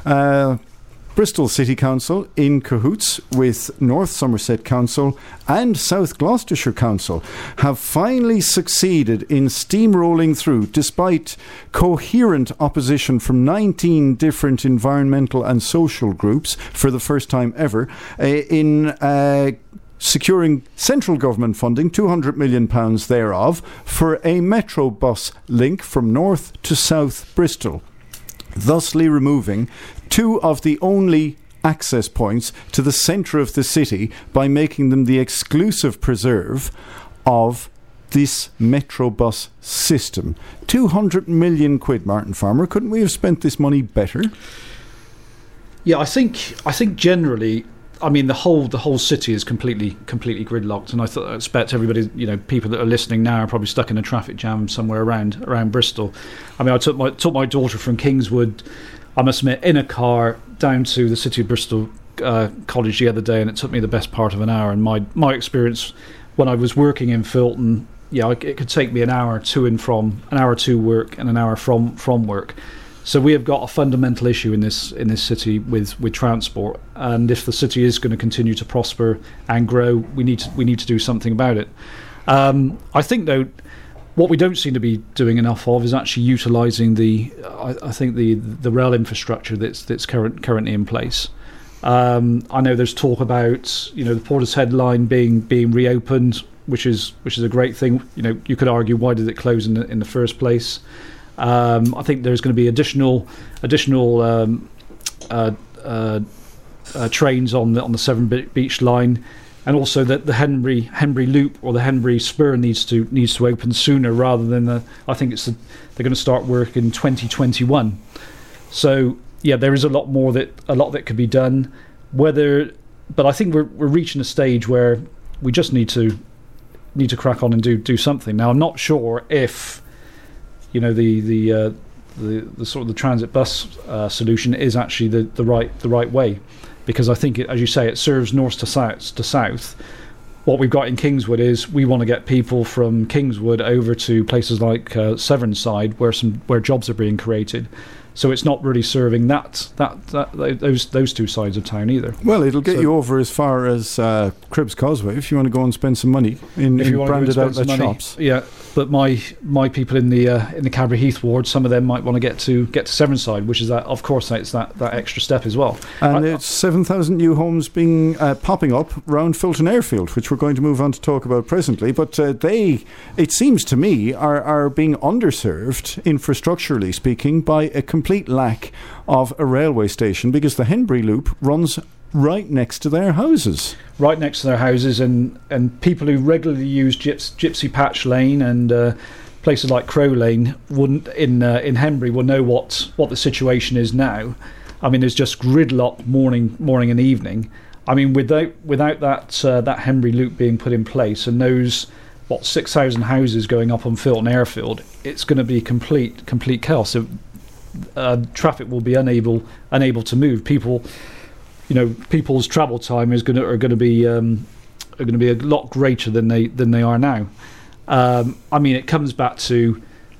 Bristol City Council, in cahoots with North Somerset Council and South Gloucestershire Council, have finally succeeded in steamrolling through, despite coherent opposition from 19 different environmental and social groups for the first time ever, in securing central government funding, £200 million thereof, for a metro bus link from north to south Bristol, thusly removing two of the only access points to the centre of the city by making them the exclusive preserve of this metro bus system. 200 million quid, Martin Farmer. Couldn't we have spent this money better? Yeah, I think generally, I mean, the whole city is completely gridlocked, and I expect everybody, people that are listening now are probably stuck in a traffic jam somewhere around Bristol. I mean, I took my daughter from Kingswood, I must admit, in a car down to the city of Bristol College the other day, and it took me the best part of an hour. And my experience when I was working in Filton, it could take me an hour to and from, an hour to work, and an hour from work. So we have got a fundamental issue in this city with transport, and if the city is going to continue to prosper and grow, we need to do something about it. I think, though, what we don't seem to be doing enough of is actually utilising the rail infrastructure that's currently in place. I know there's talk about the Portishead line being reopened, which is a great thing. You could argue, why did it close in the first place? I think there's going to be additional trains on the Severn Beach line, and also that the Henbury Loop or the Henbury Spur needs to open sooner rather than I think they're going to start work in 2021. So there is a lot that could be done. But I think we're reaching a stage where we just need to crack on and do something. Now, I'm not sure if the sort of the transit bus solution is actually the right way, because I think as you say, it serves north to south. What we've got in Kingswood is we want to get people from Kingswood over to places like Severnside, where jobs are being created. So it's not really serving those two sides of town either. Well, it'll get you over as far as Cribbs Causeway if you want to go and spend some money in branded outlet shops. Yeah, but my people in the Cadbury Heath ward, some of them might want to get to Severnside, which is that extra step as well. And it's 7,000 new homes being popping up round Filton Airfield, which we're going to move on to talk about presently. But it seems to me, are being underserved, infrastructurally speaking, by a complete lack of a railway station, because the Henbury Loop runs right next to their houses. Right next to their houses, and people who regularly use Gypsy Patch Lane and places like Crow Lane wouldn't in Henbury will know what the situation is now. I mean, there's just gridlock morning and evening. I mean, without that Henbury Loop being put in place, and those 6,000 houses going up on Filton Airfield, it's going to be complete chaos. So, traffic will be unable to move. People's travel time are going to be a lot greater than they are now. I mean, it comes back to,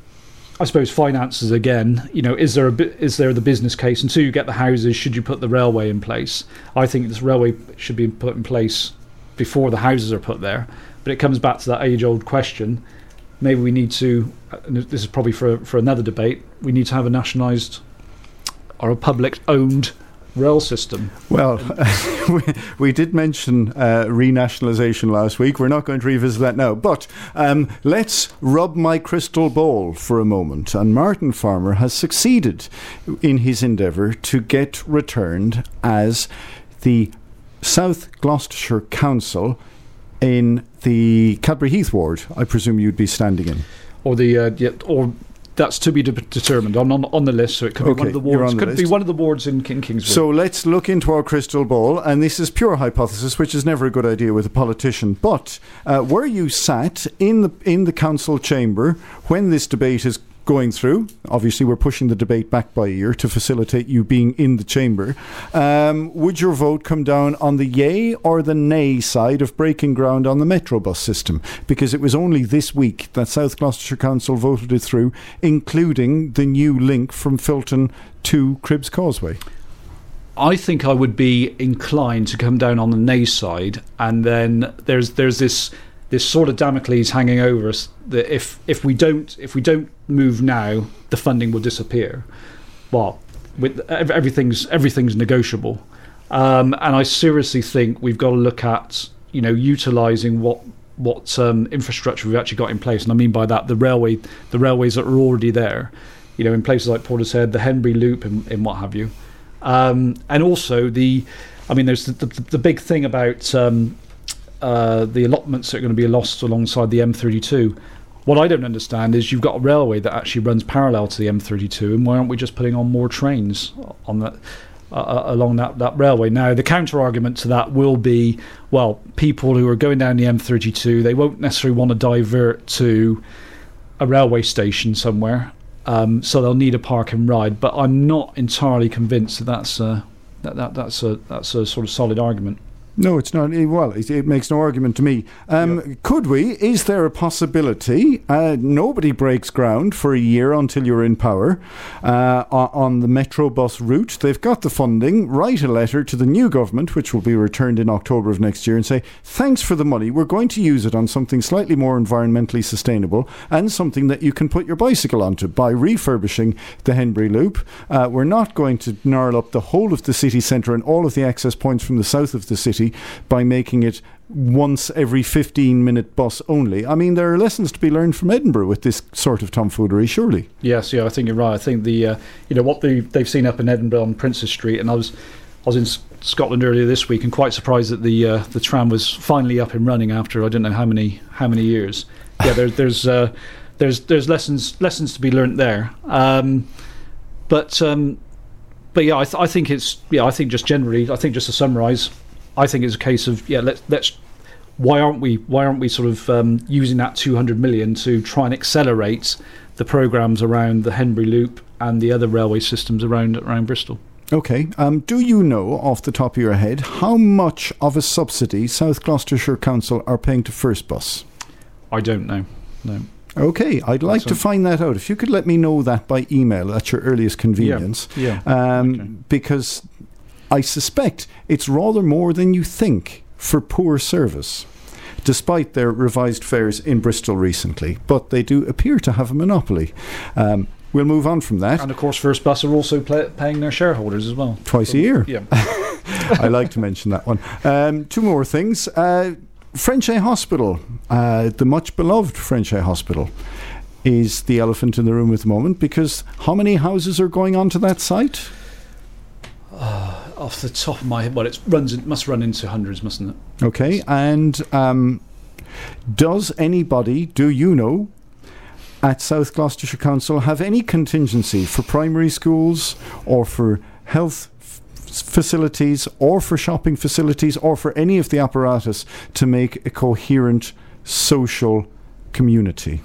I suppose, finances again. Is there the business case? Until you get the houses, should you put the railway in place? I think this railway should be put in place before the houses are put there. But it comes back to that age-old question. Maybe we need to, and this is probably for another debate, we need to have a nationalised or a public-owned rail system. Well, we did mention renationalisation last week. We're not going to revisit that now. But let's rub my crystal ball for a moment. And Martin Farmer has succeeded in his endeavour to get returned as the South Gloucestershire Council in the Cadbury Heath ward, I presume you'd be standing in. Or that's to be determined. I'm on the list, so it could be one of the wards. Could be one of the wards in Kingswood. So let's look into our crystal ball, and this is pure hypothesis, which is never a good idea with a politician. But were you sat in the council chamber when this debate is going through? Obviously, we're pushing the debate back by a year to facilitate you being in the chamber. Would your vote come down on the yay or the nay side of breaking ground on the Metrobus system? Because it was only this week that South Gloucestershire Council voted it through, including the new link from Filton to Cribbs Causeway. I think I would be inclined to come down on the nay side, and then there's this sort of Damocles hanging over us that if we don't move now, the funding will disappear. Well, with everything's negotiable, and I seriously think we've got to look at utilising what infrastructure we've actually got in place, and I mean by that the railways that are already there, in places like Portishead, the Henbury Loop, and what have you, and also there's the big thing about the allotments that are going to be lost alongside the M32. What I don't understand is you've got a railway that actually runs parallel to the M32, and why aren't we just putting on more trains on that along that railway? Now, the counter argument to that will be, well, people who are going down the M32, they won't necessarily want to divert to a railway station somewhere, so they'll need a park and ride. But I'm not entirely convinced that that's a sort of solid argument. No, it's not. Well, it makes no argument to me. Could we? Is there a possibility? Nobody breaks ground for a year until you're in power on the Metro bus route. They've got the funding. Write a letter to the new government, which will be returned in October of next year, and say, thanks for the money. We're going to use it on something slightly more environmentally sustainable and something that you can put your bicycle onto by refurbishing the Henbury Loop. We're not going to gnarl up the whole of the city centre and all of the access points from the south of the city by making it once every 15-minute bus only. I mean, there are lessons to be learned from Edinburgh with this sort of tomfoolery, surely. Yes, I think you're right. I think what they've seen up in Edinburgh on Princes Street, and I was in Scotland earlier this week and quite surprised that the tram was finally up and running after I don't know how many years. Yeah, there's lessons to be learnt there. But yeah, I think it's I think just generally, I think just to summarise, I think it's a case of let's why aren't we sort of using that 200 million to try and accelerate the programmes around the Henbury Loop and the other railway systems around Bristol. Okay. Do you know off the top of your head how much of a subsidy South Gloucestershire Council are paying to First Bus? I don't know. No. Okay, I'd like to find that out. If you could let me know that by email at your earliest convenience. Okay. Because I suspect it's rather more than you think for poor service, despite their revised fares in Bristol recently. But they do appear to have a monopoly. We'll move on from that. And of course, First Bus are also paying their shareholders as well. Twice a year. Yeah. I like to mention that one. Two more things. Frenchay Hospital, the much beloved Frenchay Hospital, is the elephant in the room at the moment, because how many houses are going onto that site? Off the top of my head, well, it must run into hundreds, mustn't it? Okay, and does anybody, do you know, at South Gloucestershire Council have any contingency for primary schools or for health facilities or for shopping facilities or for any of the apparatus to make a coherent social community?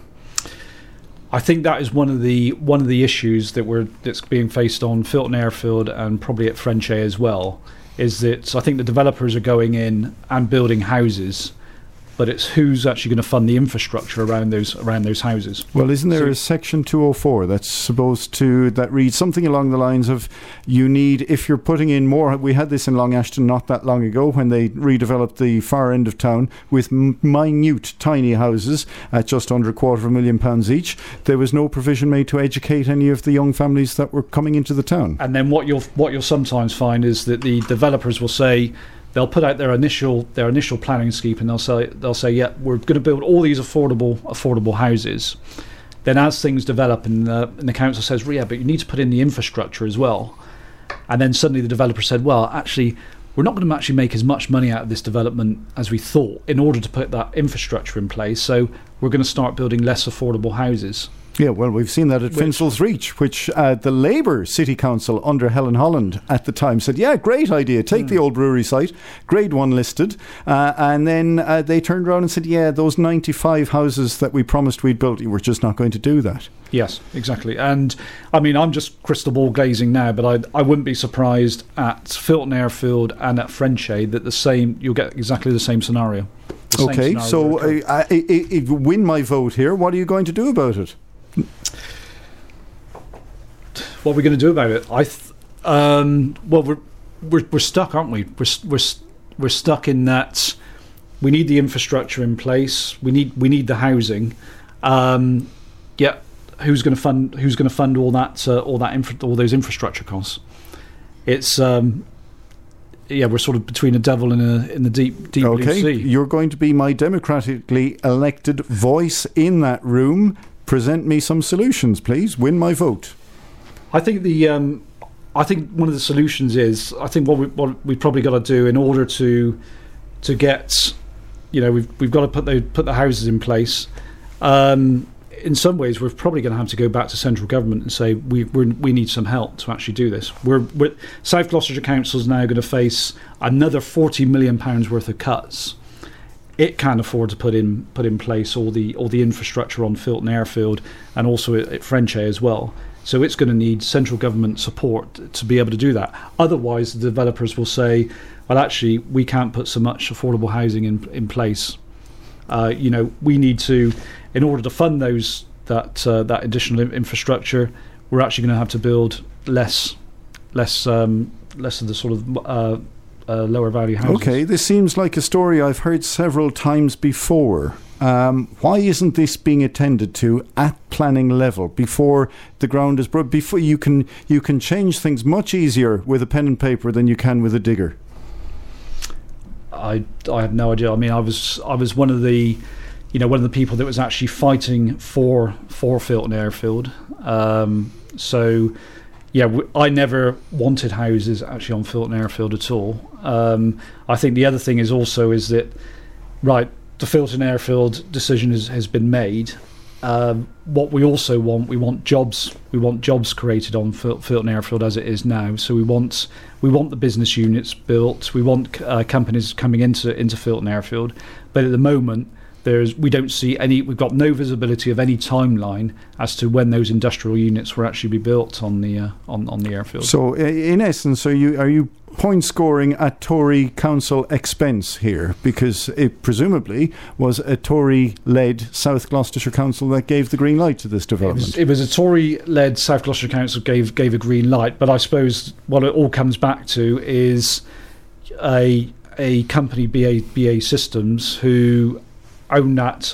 I think that is one of the issues that's being faced on Filton Airfield and probably at Frenchay as well, is that I think the developers are going in and building houses, but it's who's actually going to fund the infrastructure around those houses. Well, isn't there a section 204 that reads something along the lines of, you need, if you're putting in more, we had this in Long Ashton not that long ago when they redeveloped the far end of town with minute tiny houses at just under £250,000 each. There was no provision made to educate any of the young families that were coming into the town. And then what you'll sometimes find is that the developers will say, they'll put out their initial planning scheme, and they'll say, yeah, we're going to build all these affordable houses. Then as things develop, and the council says, yeah, but you need to put in the infrastructure as well. And then suddenly the developer said, well, actually, we're not going to actually make as much money out of this development as we thought in order to put that infrastructure in place. So we're going to start building less affordable houses. Yeah, well, we've seen that at Finsel's Reach, which the Labour City Council under Helen Holland at the time said, yeah, great idea, take the old brewery site, grade 1 listed, and then they turned around and said, yeah, those 95 houses that we promised we'd build, we're just not going to do that. Yes, exactly. And I mean, I'm just crystal ball glazing now, but I wouldn't be surprised at Filton Airfield and at Frenchay that you'll get exactly the same scenario. Okay, so win my vote here. What are you going to do about it? What are we going to do about it? Well, we're stuck, aren't we? We're stuck in that we need the infrastructure in place. We need the housing. Yeah, who's going to fund all those infrastructure costs? It's we're sort of between a devil in the deep blue sea. Okay, you're going to be my democratically elected voice in that room. Present me some solutions, please. Win my vote. I think I think one of the solutions is, I think what we've probably got to do in order to get, we've got to put the houses in place. In some ways, we're probably going to have to go back to central government and say we need some help to actually do this. South Gloucestershire Council is now going to face another £40 million worth of cuts. It can't afford to put in place all the infrastructure on Filton Airfield and also at Frenchay as well. So it's going to need central government support to be able to do that. Otherwise, the developers will say, well, actually, we can't put so much affordable housing in place. We need to, in order to fund that additional infrastructure, we're actually going to have to build less of the sort of lower value houses. Okay, this seems like a story I've heard several times before. Why isn't this being attended to at planning level before the ground is broke? Before you can change things much easier with a pen and paper than you can with a digger. I have no idea. I mean, I was one of the people that was actually fighting for Filton Airfield. I never wanted houses actually on Filton Airfield at all. I think the other thing is that the Filton Airfield decision has been made. What we also we want jobs. We want jobs created on Filton Airfield as it is now. So we want the business units built. We want companies coming into Filton Airfield. But at the moment, we don't see any. We've got no visibility of any timeline as to when those industrial units will actually be built on the airfield. So, in essence, are you point scoring at Tory council expense here? Because it presumably was a Tory-led South Gloucestershire Council that gave the green light to this development. It was a Tory-led South Gloucestershire Council gave a green light, but I suppose what it all comes back to is a company, BA Systems, who own that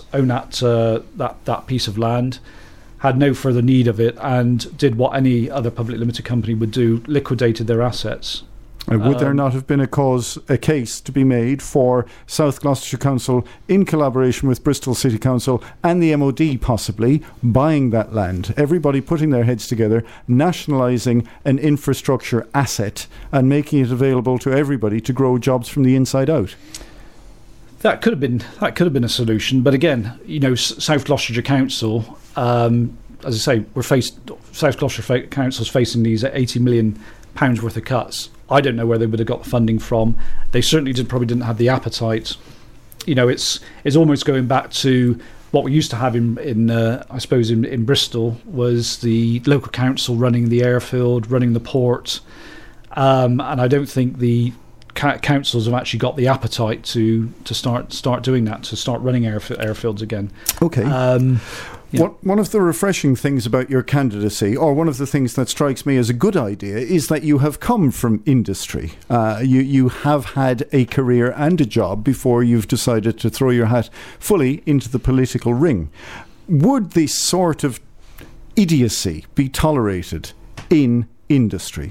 piece of land, had no further need of it, and did what any other public limited company would do: liquidated their assets. And would there not have been a case to be made for South Gloucestershire Council, in collaboration with Bristol City Council and the MOD possibly, buying that land, everybody putting their heads together, nationalising an infrastructure asset and making it available to everybody to grow jobs from the inside out? That could have been a solution, but again, South Gloucestershire Council, as I say, South Gloucestershire Council's facing these £80 million worth of cuts. I don't know where they would have got the funding from. They certainly probably didn't have the appetite. It's almost going back to what we used to have in Bristol, was the local council running the airfield, running the port, and I don't think the councils have actually got the appetite to start doing that, to start running airfields again. Okay. One of the refreshing things about your candidacy, or one of the things that strikes me as a good idea, is that you have come from industry. You have had a career and a job before you've decided to throw your hat fully into the political ring. Would this sort of idiocy be tolerated in industry?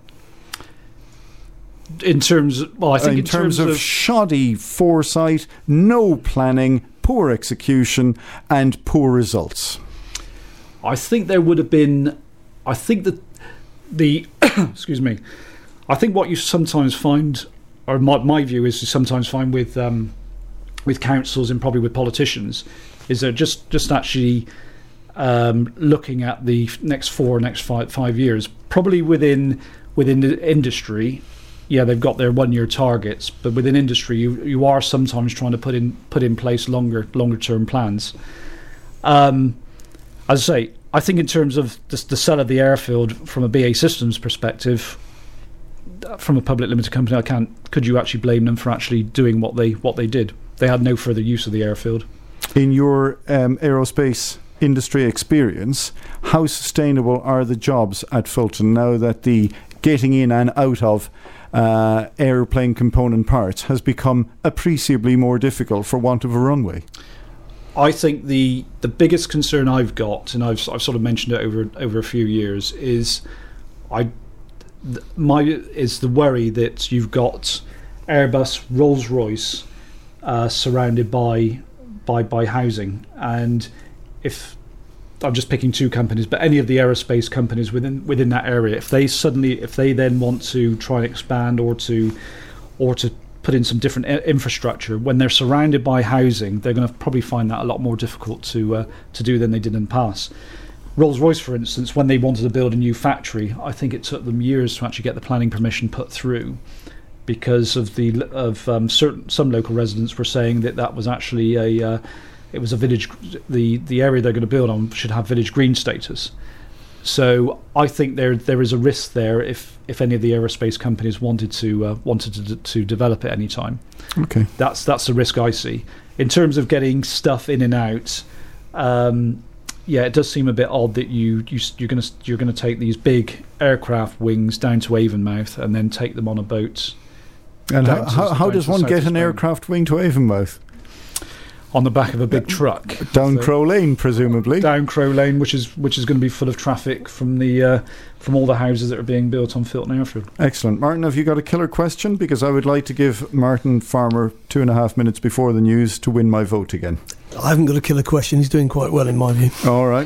In terms of shoddy foresight, no planning, poor execution and poor results. I think there would have been. I think that the excuse me. I think what you sometimes find, or my view is, you sometimes find with councils and probably with politicians, is they're just actually looking at the next 5 years, probably within the industry. Yeah, they've got their 1 year targets, but within industry, you are sometimes trying to put in place longer term plans. As I say, I think in terms of the sale of the airfield from a BA Systems perspective, from a public limited company, could you actually blame them for actually doing what they did? They had no further use of the airfield. In your aerospace industry experience, how sustainable are the jobs at Filton now that the getting in and out of airplane component parts has become appreciably more difficult for want of a runway? I think the biggest concern I've got, and I've sort of mentioned it over a few years, is the worry that you've got Airbus, Rolls-Royce surrounded by housing, and if I'm just picking two companies, but any of the aerospace companies within that area, if they then want to try and expand or to put in some different infrastructure, when they're surrounded by housing, they're going to probably find that a lot more difficult to do than they did in the past. Rolls-Royce, for instance, when they wanted to build a new factory, I think it took them years to actually get the planning permission put through, because of some local residents were saying that was actually it was a village. The area they're going to build on should have village green status. So I think there is a risk there if any of the aerospace companies wanted to develop it any time. Okay, that's the risk I see. In terms of getting stuff in and out, it does seem a bit odd that you're going to take these big aircraft wings down to Avonmouth and then take them on a boat. And how does one get an aircraft wing to Avonmouth? On the back of a big truck down Crow Lane, presumably. Down Crow Lane, which is going to be full of traffic from all the houses that are being built on Filton Airfield. Excellent. Martin, have you got a killer question? Because I would like to give Martin Farmer 2.5 minutes before the news to win my vote again. I haven't got a killer question. He's doing quite well in my view. All right.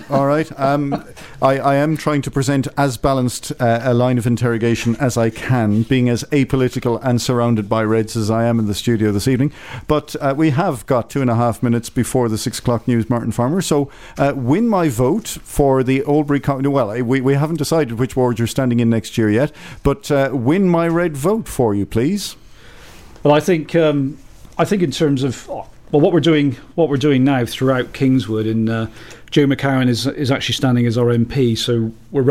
I am trying to present as balanced a line of interrogation as I can, being as apolitical and surrounded by Reds as I am in the studio this evening. But we have got 2.5 minutes before the 6 o'clock news, Martin Farmer. So win my vote for the Oldbury County. Well, we haven't decided which ward you're standing in next year yet, but win my red vote for you, please. Well, I think in terms of what we're doing now throughout Kingswood, and Joe McCowan is actually standing as our MP. So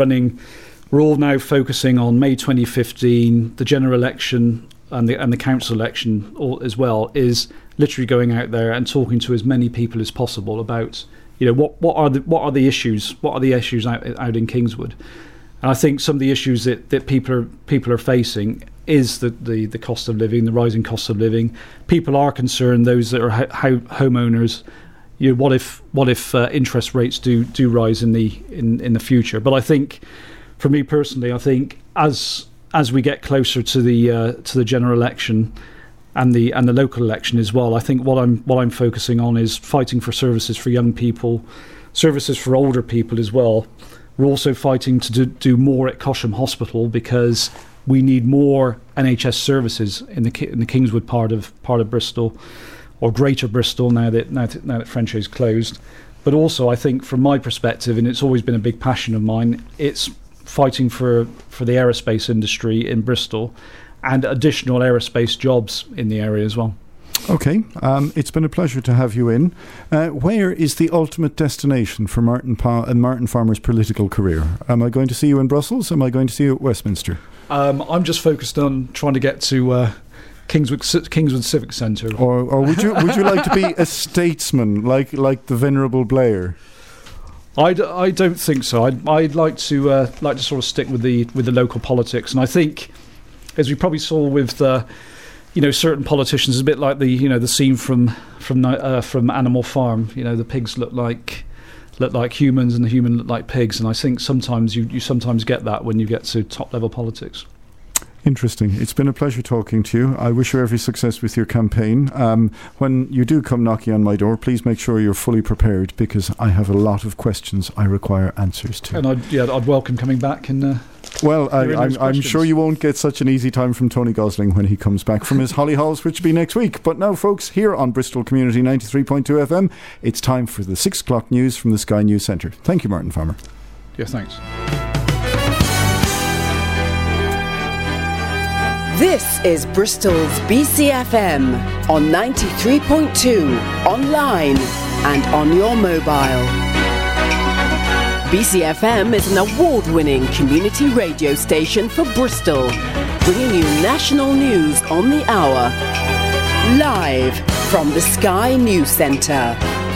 we're all now focusing on May 2015, the general election and the council election as well. Is literally going out there and talking to as many people as possible about what are the issues out in Kingswood. And I think some of the issues that people are facing is the cost of living, the rising cost of living. People are concerned, those that are homeowners. What if interest rates do rise in the future? But I think, for me personally, I think as we get closer to the general election and the local election as well, I think what I'm focusing on is fighting for services for young people, services for older people as well. We're also fighting to do more at Cosham Hospital, because we need more NHS services in the Kingswood part of Bristol, or Greater Bristol now that Frenchay is closed. But also, I think from my perspective, and it's always been a big passion of mine, it's fighting for the aerospace industry in Bristol and additional aerospace jobs in the area as well. Okay, it's been a pleasure to have you in. Where is the ultimate destination for Martin Farmer's political career? Am I going to see you in Brussels? Am I going to see you at Westminster? I'm just focused on trying to get to Kingswood Civic Centre. Or would you like to be a statesman like the Venerable Blair? I don't think so. I'd like to sort of stick with the local politics, and I think, as we probably saw with certain politicians, it's a bit like the scene from Animal Farm. The pigs look like humans and the human look like pigs, and I think sometimes you sometimes get that when you get to top level politics. Interesting. It's been a pleasure talking to you. I wish you every success with your campaign. When you do come knocking on my door, please make sure you're fully prepared, because I have a lot of questions I require answers to. And I'd welcome coming back and. Well, I'm sure you won't get such an easy time from Tony Gosling when he comes back from his Holly Halls, which will be next week. But now, folks, here on Bristol Community 93.2 FM, it's time for the 6 o'clock news from the Sky News Centre. Thank you, Martin Farmer. Yeah, thanks. This is Bristol's BCFM on 93.2, online and on your mobile. BCFM is an award-winning community radio station for Bristol, bringing you national news on the hour. Live from the Sky News Centre.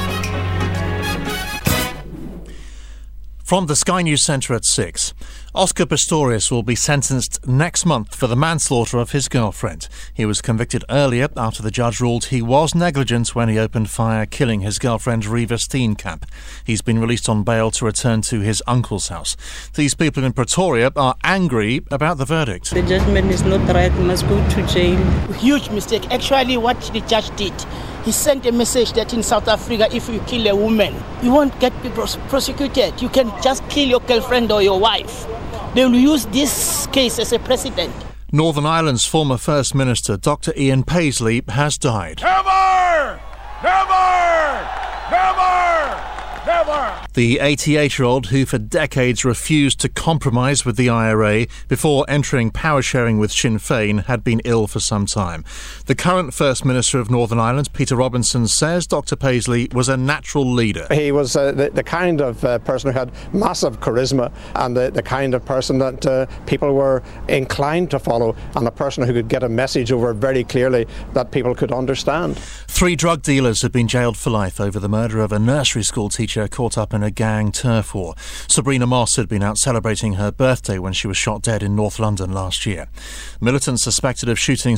From the Sky News Centre at 6. Oscar Pistorius will be sentenced next month for the manslaughter of his girlfriend. He was convicted earlier after the judge ruled he was negligent when he opened fire, killing his girlfriend Reva Steenkamp. He's been released on bail to return to his uncle's house. These people in Pretoria are angry about the verdict. The judgment is not right, we must go to jail. Huge mistake. Actually, what the judge did, he sent a message that in South Africa, if you kill a woman, you won't get people prosecuted. You can just kill your girlfriend or your wife. They will use this case as a precedent. Northern Ireland's former First Minister, Dr. Ian Paisley, has died. Never! Never! Never! forever! The 88-year-old, who for decades refused to compromise with the IRA before entering power sharing with Sinn Féin, had been ill for some time. The current First Minister of Northern Ireland, Peter Robinson, says Dr Paisley was a natural leader. He was the kind of person who had massive charisma and the kind of person that people were inclined to follow, and a person who could get a message over very clearly that people could understand. 3 drug dealers have been jailed for life over the murder of a nursery school teacher caught up in a gang turf war. Sabrina Moss had been out celebrating her birthday when she was shot dead in North London last year. Militants suspected of shooting